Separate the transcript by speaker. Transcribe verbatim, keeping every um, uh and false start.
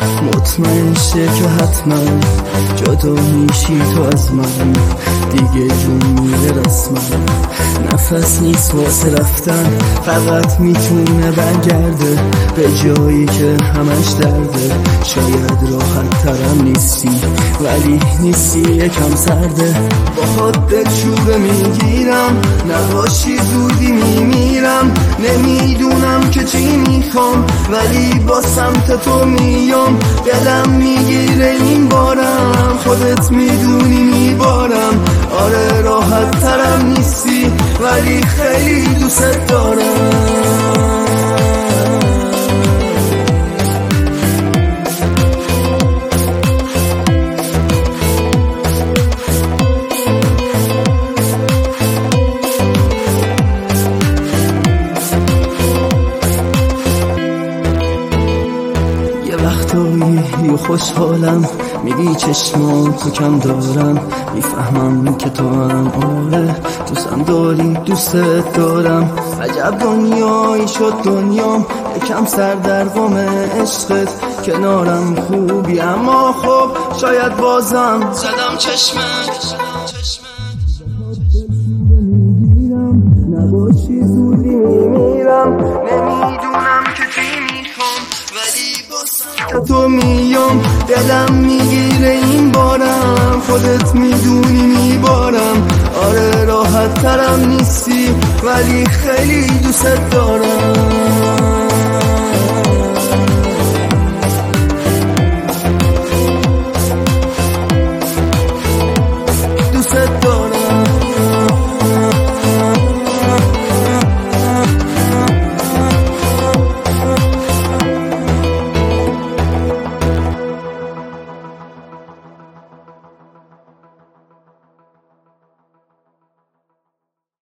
Speaker 1: مطمئن شه که حتما جدا میشی تو از من، دیگه جون میره رسما. نفس نیست واسه رفتن، فقط میتونه برگرده به جایی که همش درده. شاید راحت ترم نیستی ولی نیستی یکم سرده. باهات دلشوره میگیرم، نباشی زودی میمیرم. نمیدونم که چی میخوام ولی با سمت تو میام. دلم میگیره این بارم، خودت میدونی میبارم. آره راحت ترم نیستی ولی خیلی دوست دارم. وقتایی خوشحالم میگی چشمان تو کم دارم، میفهمم که تو هم آره دوستم داری دوستت دارم. عجب دنیایی شد دنیام، یکم سر در غم عشقت. کنارم خوبی اما خب شاید بازم زدم چشمت. نباشی زودی میمیرم. نمیدونم که چی میخوام ولی با تو میام. دلم میگیره این بارم، خودت میدونی میبارم. آره راحت ترم نیستی ولی خیلی دوست دارم.